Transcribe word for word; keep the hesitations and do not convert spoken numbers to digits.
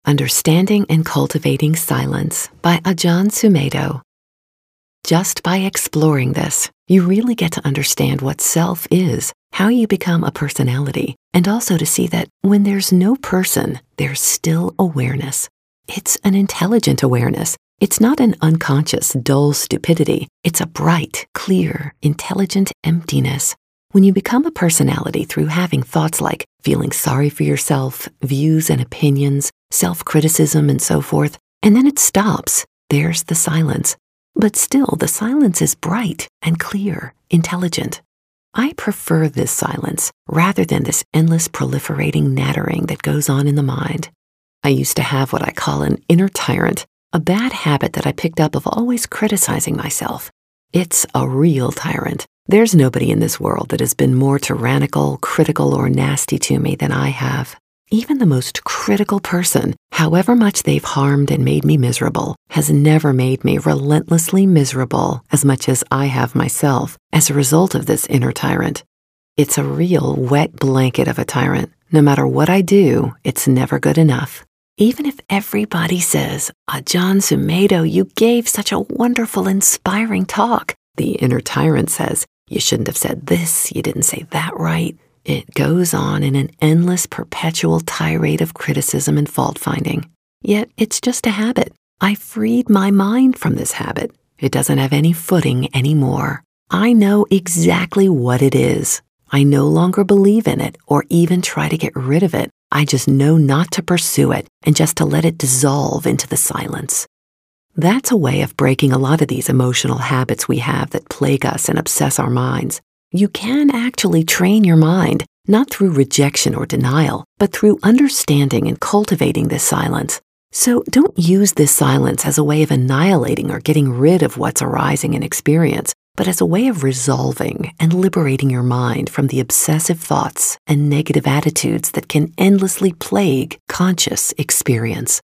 Understanding and Cultivating Silence by Ajahn Sumedho. Just by exploring this, you really get to understand what self is, how you become a personality, and also to see that when there's no person, there's still awareness. It's an intelligent awareness. It's not an unconscious, dull stupidity. It's a bright, clear, intelligent emptiness. When you become a personality through having thoughts like feeling sorry for yourself, views and opinions, self-criticism, and so forth, and then it stops, there's the silence. But still, the silence is bright and clear, intelligent. I prefer this silence rather than this endless proliferating nattering that goes on in the mind. I used to have what I call an inner tyrant, a bad habit that I picked up of always criticizing myself. It's a real tyrant. There's nobody in this world that has been more tyrannical, critical, or nasty to me than I have. Even the most critical person, however much they've harmed and made me miserable, has never made me relentlessly miserable as much as I have myself as a result of this inner tyrant. It's a real wet blanket of a tyrant. No matter what I do, it's never good enough. Even if everybody says, Ajahn Sumedho, you gave such a wonderful, inspiring talk, the inner tyrant says, you shouldn't have said this, you didn't say that right. It goes on in an endless, perpetual tirade of criticism and fault-finding. Yet it's just a habit. I freed my mind from this habit. It doesn't have any footing anymore. I know exactly what it is. I no longer believe in it or even try to get rid of it. I just know not to pursue it and just to let it dissolve into the silence. That's a way of breaking a lot of these emotional habits we have that plague us and obsess our minds. You can actually train your mind, not through rejection or denial, but through understanding and cultivating this silence. So don't use this silence as a way of annihilating or getting rid of what's arising in experience, but as a way of resolving and liberating your mind from the obsessive thoughts and negative attitudes that can endlessly plague conscious experience.